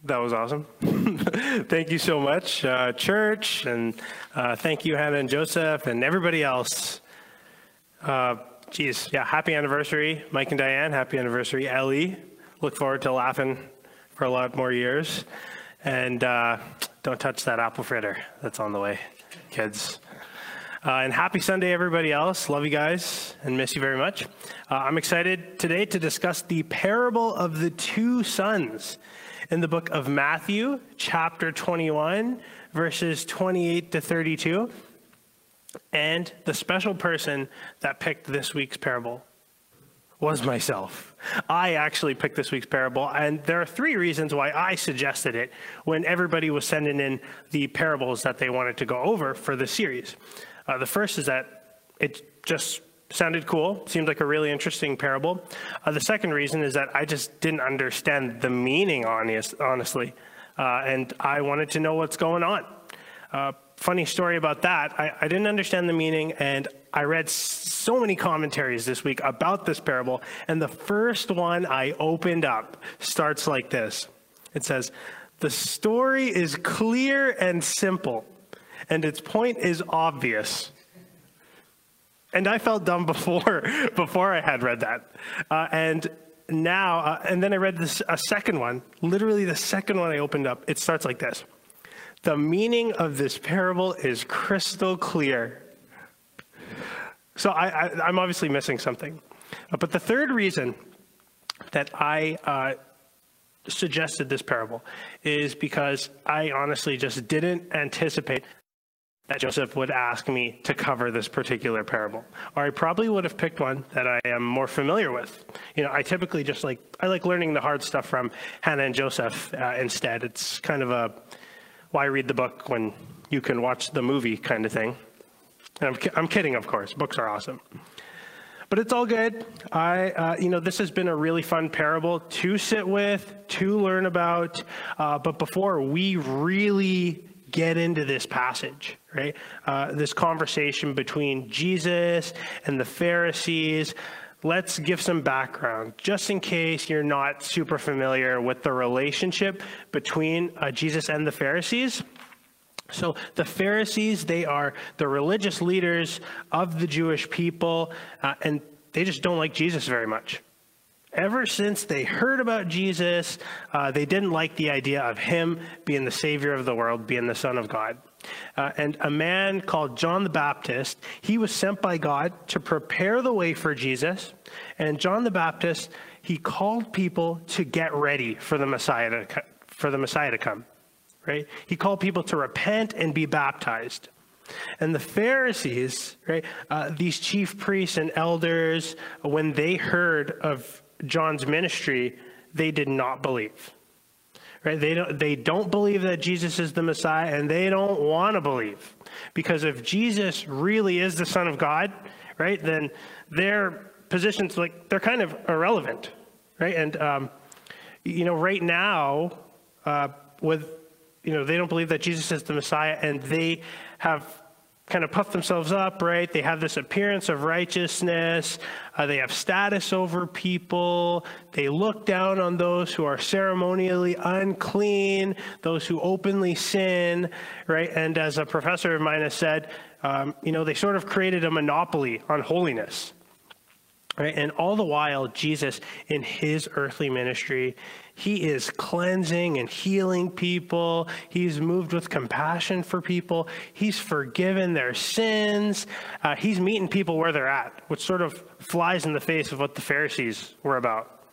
That was awesome. Thank you so much, church, and thank you, Hannah and Joseph, and everybody else. Happy anniversary, Mike and Diane. Happy anniversary, Ellie. Look forward to laughing for a lot more years. And don't touch that apple fritter that's on the way, kids. And happy Sunday, everybody else. Love you guys and miss you very much. I'm excited today to discuss the parable of the two sons in the book of Matthew, chapter 21, verses 28 to 32. And the special person that picked this week's parable was myself. I actually picked this week's parable, and there are three reasons why I suggested it when everybody was sending in the parables that they wanted to go over for the series. The first is that it just sounded cool, seemed like a really interesting parable. The second reason is that I just didn't understand the meaning, honestly, and I wanted to know what's going on. Funny story about that, I didn't understand the meaning, and I read so many commentaries this week about this parable, and the first one I opened up starts like this. It says, "The story is clear and simple, and its point is obvious." And I felt dumb before I had read that. And then I read a second one, literally the second one I opened up. It starts like this. "The meaning of this parable is crystal clear." So I'm obviously missing something. But the third reason that I suggested this parable is because I honestly just didn't anticipate that Joseph would ask me to cover this particular parable. Or I probably would have picked one that I am more familiar with. I typically I like learning the hard stuff from Hannah and Joseph instead. It's kind of a why read the book when you can watch the movie kind of thing. And I'm kidding, of course. Books are awesome. But it's all good. This has been a really fun parable to sit with, to learn about. But before we really get into this passage, right? This conversation between Jesus and the Pharisees, let's give some background, just in case you're not super familiar with the relationship between Jesus and the Pharisees. So the Pharisees, they are the religious leaders of the Jewish people, and they just don't like Jesus very much. Ever since they heard about Jesus, they didn't like the idea of him being the savior of the world, being the Son of God. And a man called John the Baptist, he was sent by God to prepare the way for Jesus. And John the Baptist, he called people to get ready for the Messiah to come. Right? He called people to repent and be baptized. And the Pharisees, right, these chief priests and elders, when they heard of John's ministry, they did not believe. Right? They don't believe that Jesus is the Messiah, and they don't want to believe. Because if Jesus really is the Son of God, right, then their positions, they're kind of irrelevant. Right? And, right now, they don't believe that Jesus is the Messiah, and they have kind of puffed themselves up, right? They have this appearance of righteousness. They have status over people. They look down on those who are ceremonially unclean, those who openly sin, right? And as a professor of mine has said, they sort of created a monopoly on holiness. Right? And all the while, Jesus, in his earthly ministry, he is cleansing and healing people. He's moved with compassion for people. He's forgiven their sins. He's meeting people where they're at, which sort of flies in the face of what the Pharisees were about.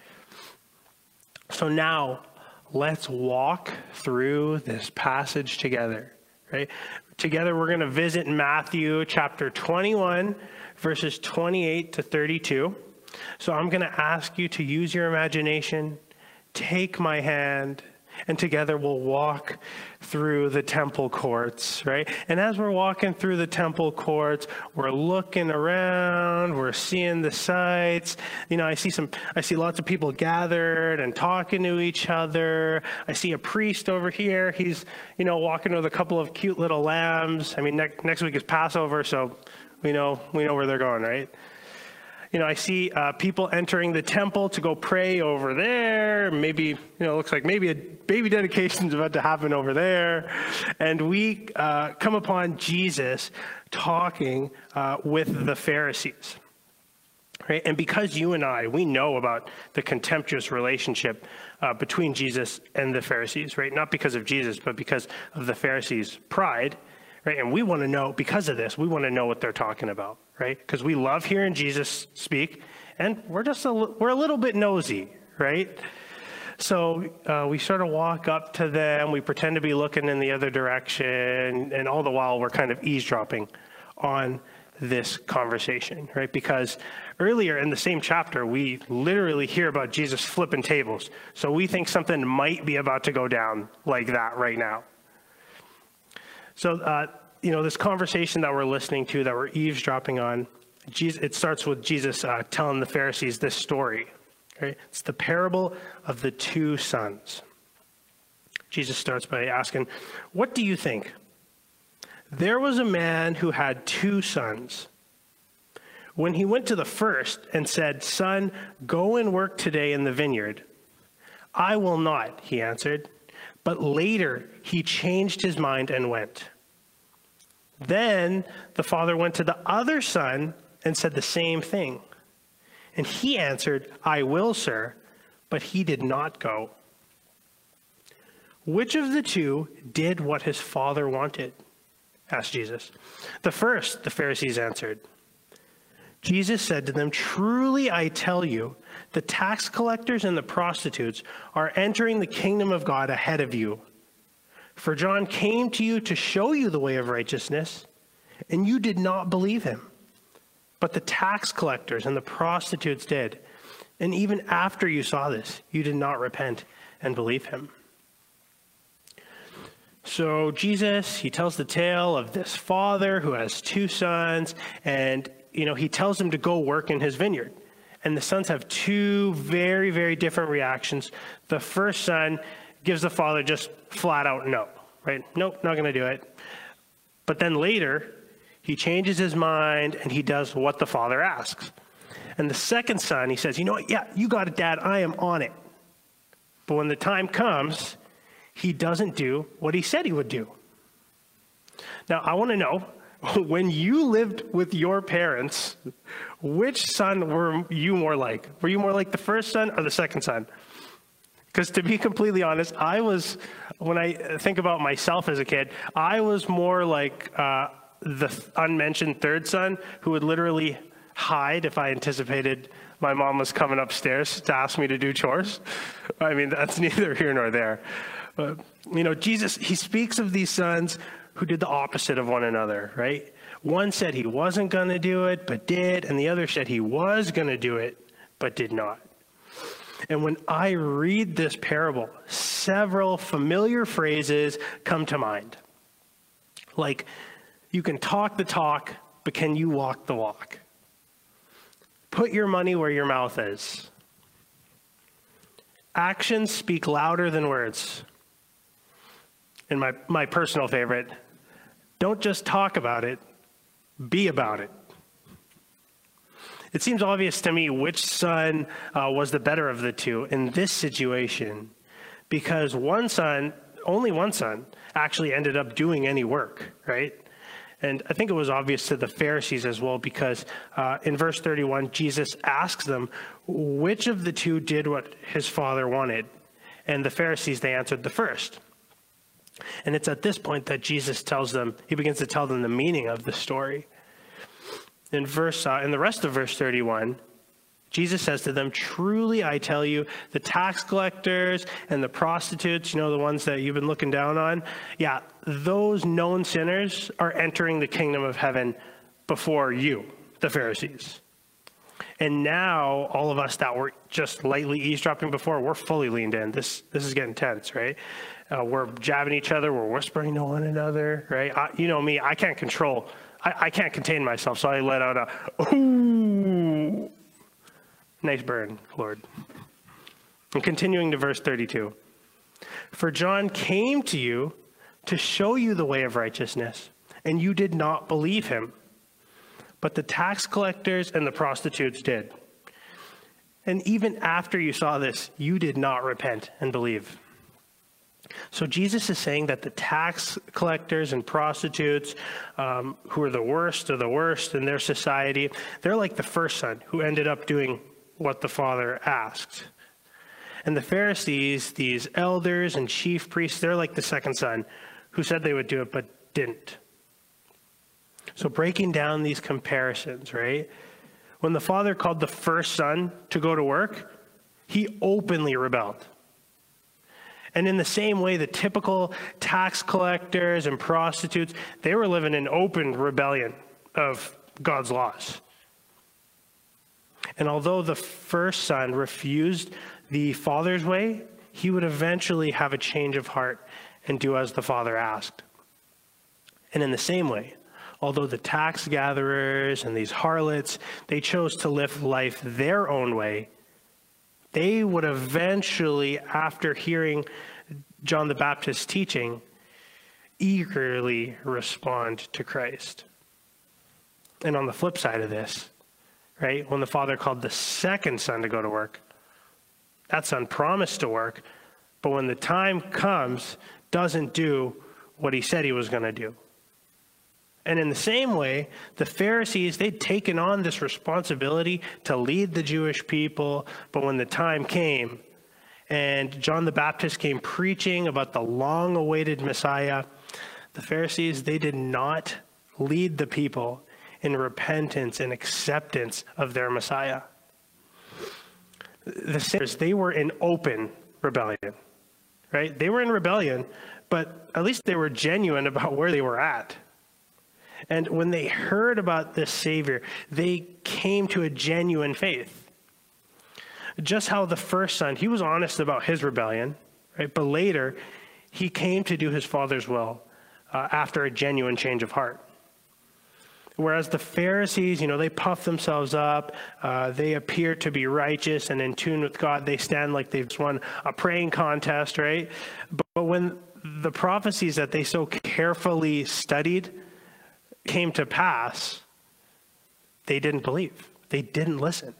So now, let's walk through this passage together. Right? Together, we're going to visit Matthew chapter 21, verses 28 to 32. So I'm going to ask you to use your imagination, take my hand, and together we'll walk through the temple courts, right? And as we're walking through the temple courts, we're looking around, we're seeing the sights. I see lots of people gathered and talking to each other. I see a priest over here. He's, walking with a couple of cute little lambs. I mean, next week is Passover, so we know where they're going, right? I see people entering the temple to go pray over there. Maybe, it looks like maybe a baby dedication is about to happen over there. And we come upon Jesus talking with the Pharisees. Right? And because you and I, we know about the contemptuous relationship between Jesus and the Pharisees, right? Not because of Jesus, but because of the Pharisees' pride, right? And we want to know, because of this, we want to know what they're talking about, right? Because we love hearing Jesus speak, and we're a little bit nosy, right? So we sort of walk up to them, we pretend to be looking in the other direction, and all the while we're kind of eavesdropping on this conversation, right? Because earlier in the same chapter, we literally hear about Jesus flipping tables. So we think something might be about to go down like that right now. So, this conversation that we're listening to, that we're eavesdropping on, it starts with Jesus telling the Pharisees this story, right? It's the parable of the two sons. Jesus starts by asking, "What do you think? There was a man who had two sons. When he went to the first and said, 'Son, go and work today in the vineyard,' 'I will not,' he answered. But later he changed his mind and went. Then the father went to the other son and said the same thing. And he answered, 'I will, sir,' but he did not go. Which of the two did what his father wanted?" asked Jesus. "The first," the Pharisees answered. Jesus said to them, "Truly I tell you, the tax collectors and the prostitutes are entering the kingdom of God ahead of you. For John came to you to show you the way of righteousness, and you did not believe him. But the tax collectors and the prostitutes did. And even after you saw this, you did not repent and believe him." So Jesus, he tells the tale of this father who has two sons, and he tells them to go work in his vineyard. And the sons have two very, very different reactions. The first son gives the father just flat out no, right? Nope, not going to do it. But then later, he changes his mind and he does what the father asks. And the second son, he says, "You know what? Yeah, you got it, Dad. I am on it." But when the time comes, he doesn't do what he said he would do. Now, I want to know, when you lived with your parents, which son were you more like? Were you more like the first son or the second son? Because to be completely honest, when I think about myself as a kid, I was more like the unmentioned third son who would literally hide if I anticipated my mom was coming upstairs to ask me to do chores. I mean, that's neither here nor there. But, Jesus, he speaks of these sons who did the opposite of one another, right? One said he wasn't going to do it, but did, and the other said he was going to do it, but did not. And when I read this parable, several familiar phrases come to mind. Like, you can talk the talk, but can you walk the walk? Put your money where your mouth is. Actions speak louder than words. And my personal favorite, don't just talk about it, be about it. It seems obvious to me which son was the better of the two in this situation, because only one son, actually ended up doing any work, right? And I think it was obvious to the Pharisees as well, because in verse 31, Jesus asks them, which of the two did what his father wanted? And the Pharisees, they answered the first. And it's at this point that Jesus begins to tell them the meaning of the story. In the rest of verse 31, Jesus says to them, "Truly I tell you, the tax collectors and the prostitutes," the ones that you've been looking down on, yeah, those known sinners are entering the kingdom of heaven before you, the Pharisees. And now all of us that were just lightly eavesdropping before, we're fully leaned in. This is getting tense, right? We're jabbing each other, we're whispering to one another, right? You know me, I can't contain myself, so I let out a, "Ooh." Nice burn, Lord. And continuing to verse 32. "For John came to you to show you the way of righteousness, and you did not believe him. but the tax collectors and the prostitutes did. And even after you saw this, you did not repent and believe. So Jesus is saying that the tax collectors and prostitutes, who are the worst of the worst in their society, they're like the first son who ended up doing what the Father asked. And the Pharisees, these elders and chief priests, they're like the second son who said they would do it but didn't. So breaking down these comparisons, right? When the Father called the first son to go to work, he openly rebelled. And in the same way, the typical tax collectors and prostitutes, they were living in open rebellion of God's laws. And although the first son refused the Father's way, he would eventually have a change of heart and do as the Father asked. And in the same way, although the tax gatherers and these harlots, they chose to live life their own way, they would eventually, after hearing John the Baptist's teaching, eagerly respond to Christ. And on the flip side of this, right, when the Father called the second son to go to work, that son promised to work, but when the time comes, doesn't do what he said he was going to do. And in the same way, the Pharisees, they'd taken on this responsibility to lead the Jewish people, but when the time came and John the Baptist came preaching about the long-awaited Messiah, the Pharisees, they did not lead the people in repentance and acceptance of their Messiah. The sinners, they were in open rebellion, right? They were in rebellion, but at least they were genuine about where they were at. And when they heard about this Savior, they came to a genuine faith. Just how the first son, he was honest about his rebellion, right? But later, he came to do his Father's will after a genuine change of heart. Whereas the Pharisees, they puff themselves up. They appear to be righteous and in tune with God. They stand like they've won a praying contest, right? But when the prophecies that they so carefully studied came to pass, they didn't believe. They didn't listen.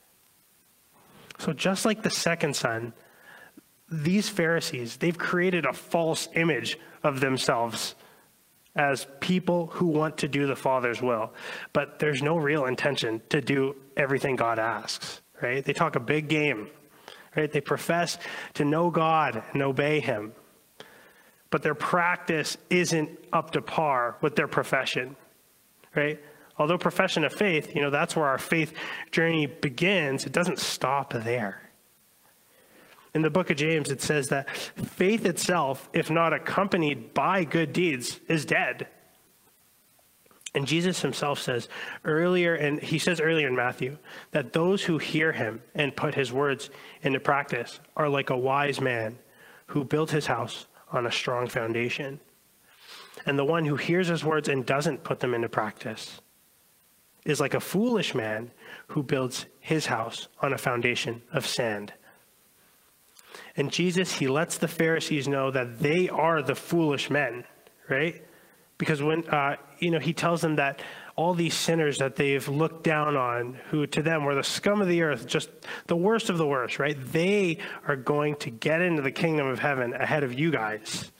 So just like the second son, these Pharisees, they've created a false image of themselves as people who want to do the Father's will, but there's no real intention to do everything God asks, right? They talk a big game, right? They profess to know God and obey him, but their practice isn't up to par with their profession, right? Although profession of faith, that's where our faith journey begins, it doesn't stop there. In the book of James, it says that faith itself, if not accompanied by good deeds, is dead. And Jesus himself says earlier in Matthew, that those who hear him and put his words into practice are like a wise man who built his house on a strong foundation. And the one who hears his words and doesn't put them into practice is like a foolish man who builds his house on a foundation of sand. And Jesus, he lets the Pharisees know that they are the foolish men, right? Because when, he tells them that all these sinners that they've looked down on, who to them were the scum of the earth, just the worst of the worst, right? They are going to get into the kingdom of heaven ahead of you guys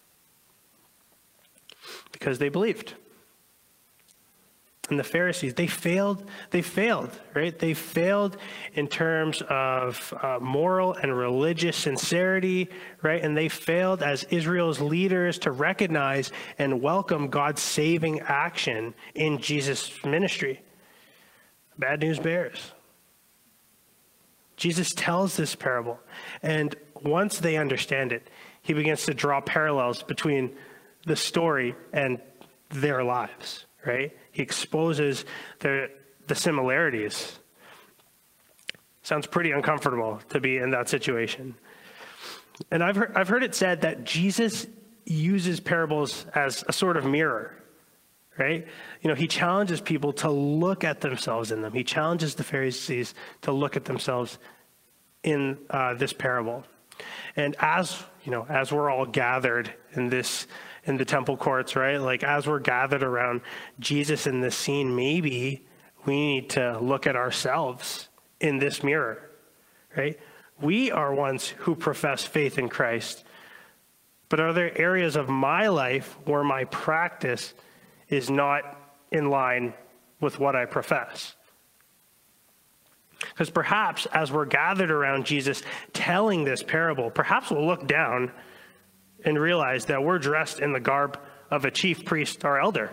because they believed. And the Pharisees, they failed, right? They failed in terms of moral and religious sincerity, right? And they failed as Israel's leaders to recognize and welcome God's saving action in Jesus' ministry. Bad news bears. Jesus tells this parable, and once they understand it, he begins to draw parallels between the story and their lives, right? He exposes the similarities. Sounds pretty uncomfortable to be in that situation. And I've heard it said that Jesus uses parables as a sort of mirror, right? He challenges people to look at themselves in them. He challenges the Pharisees to look at themselves in this parable. And as we're all gathered in the temple courts, right? Like as we're gathered around Jesus in this scene, maybe we need to look at ourselves in this mirror, right? We are ones who profess faith in Christ, but are there areas of my life where my practice is not in line with what I profess? Because perhaps as we're gathered around Jesus telling this parable, perhaps we'll look down and realize that we're dressed in the garb of a chief priest or elder.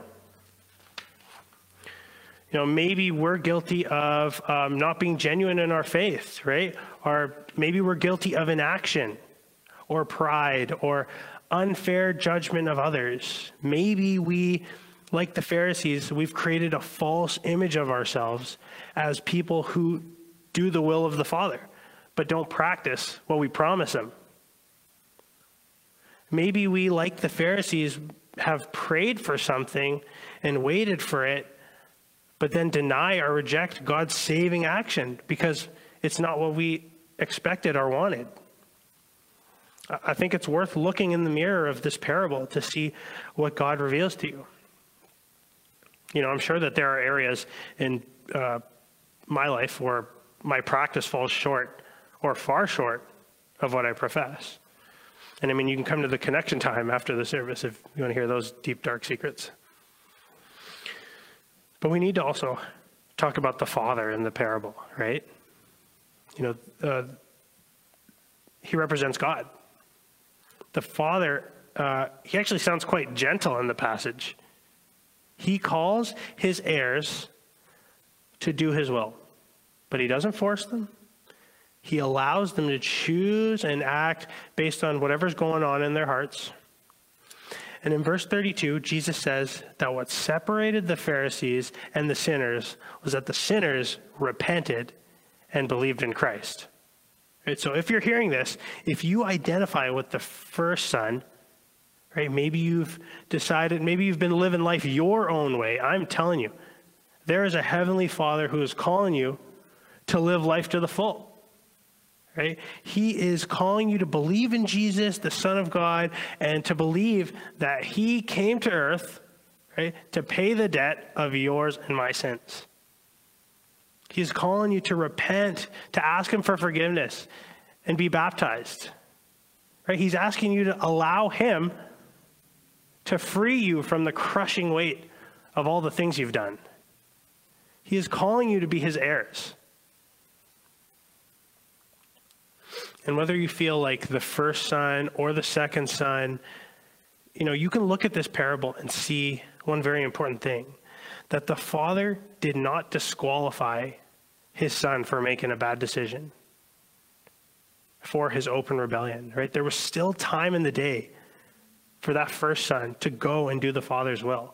Maybe we're guilty of not being genuine in our faith, right? Or maybe we're guilty of inaction or pride or unfair judgment of others. Maybe we, like the Pharisees, we've created a false image of ourselves as people who do the will of the Father, but don't practice what we promise him. Maybe we, like the Pharisees, have prayed for something and waited for it, but then deny or reject God's saving action because it's not what we expected or wanted. I think it's worth looking in the mirror of this parable to see what God reveals to you. I'm sure that there are areas in my life where my practice falls short or far short of what I profess. And you can come to the connection time after the service if you want to hear those deep, dark secrets. But we need to also talk about the Father in the parable, right? He represents God. The Father, he actually sounds quite gentle in the passage. He calls his heirs to do his will, but he doesn't force them. He allows them to choose and act based on whatever's going on in their hearts. And in verse 32, Jesus says that what separated the Pharisees and the sinners was that the sinners repented and believed in Christ. Right? So if you're hearing this, if you identify with the first son, right, maybe you've decided, maybe you've been living life your own way. I'm telling you, there is a heavenly Father who is calling you to live life to the full. Right? He is calling you to believe in Jesus, the Son of God, and to believe that he came to earth, right, to pay the debt of yours and my sins. He's calling you to repent, to ask him for forgiveness, and be baptized. Right? He's asking you to allow him to free you from the crushing weight of all the things you've done. He is calling you to be his heirs. And whether you feel like the first son or the second son, you can look at this parable and see one very important thing, that the Father did not disqualify his son for making a bad decision, for his open rebellion, right? There was still time in the day for that first son to go and do the Father's will.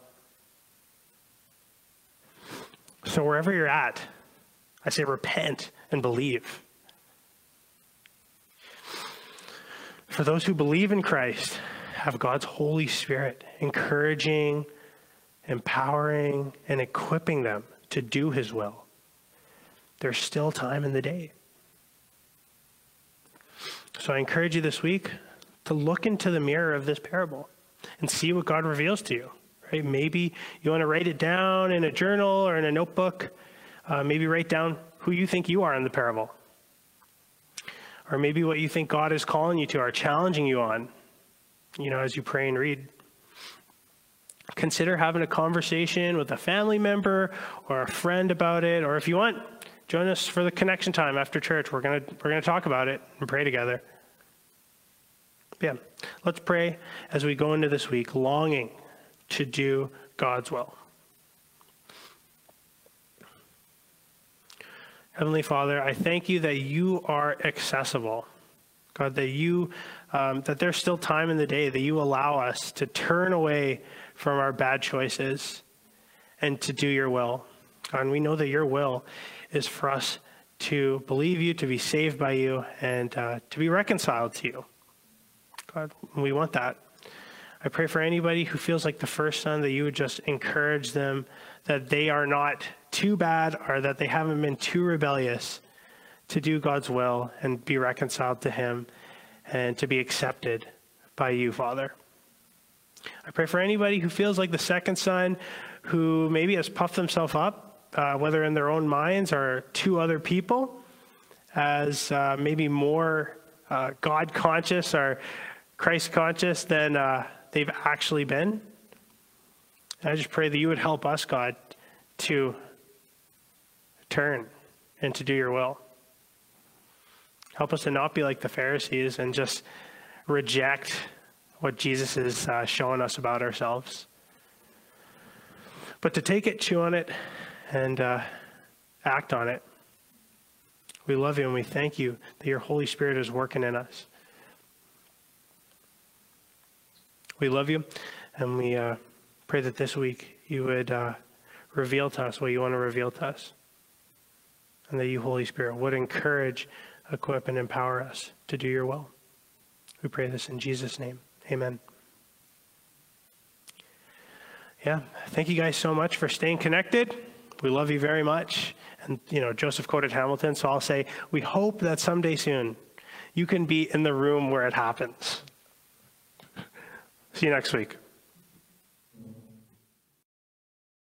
So wherever you're at, I say repent and believe. For those who believe in Christ, have God's Holy Spirit encouraging, empowering, and equipping them to do his will. There's still time in the day. So I encourage you this week to look into the mirror of this parable and see what God reveals to you. Right? Maybe you want to write it down in a journal or in a notebook. Maybe write down who you think you are in the parable. Or maybe what you think God is calling you to or challenging you on, as you pray and read. Consider having a conversation with a family member or a friend about it. Or if you want, join us for the connection time after church. We're gonna talk about it and pray together. Yeah, let's pray as we go into this week, longing to do God's will. Heavenly Father, I thank you that you are accessible. God, that there's still time in the day that you allow us to turn away from our bad choices and to do your will. God, and we know that your will is for us to believe you, to be saved by you, and to be reconciled to you. God, we want that. I pray for anybody who feels like the first son, that you would just encourage them, that they are not too bad or that they haven't been too rebellious to do God's will and be reconciled to him. and to be accepted by you, Father. I pray for anybody who feels like the second son, who maybe has puffed themselves up, whether in their own minds or to other people, as maybe more God conscious or Christ conscious than they've actually been. And I just pray that you would help us, God, to turn and to do your will. Help us to not be like the Pharisees and just reject what Jesus is showing us about ourselves, but to take it, chew on it, and act on it. We love you and we thank you that your Holy Spirit is working in us. We love you, and we pray that this week you would reveal to us what you want to reveal to us, and that you, Holy Spirit, would encourage, equip, and empower us to do your will. We pray this in Jesus' name. Amen. Yeah, thank you guys so much for staying connected. We love you very much. And, Joseph quoted Hamilton, so I'll say, we hope that someday soon you can be in the room where it happens. See you next week.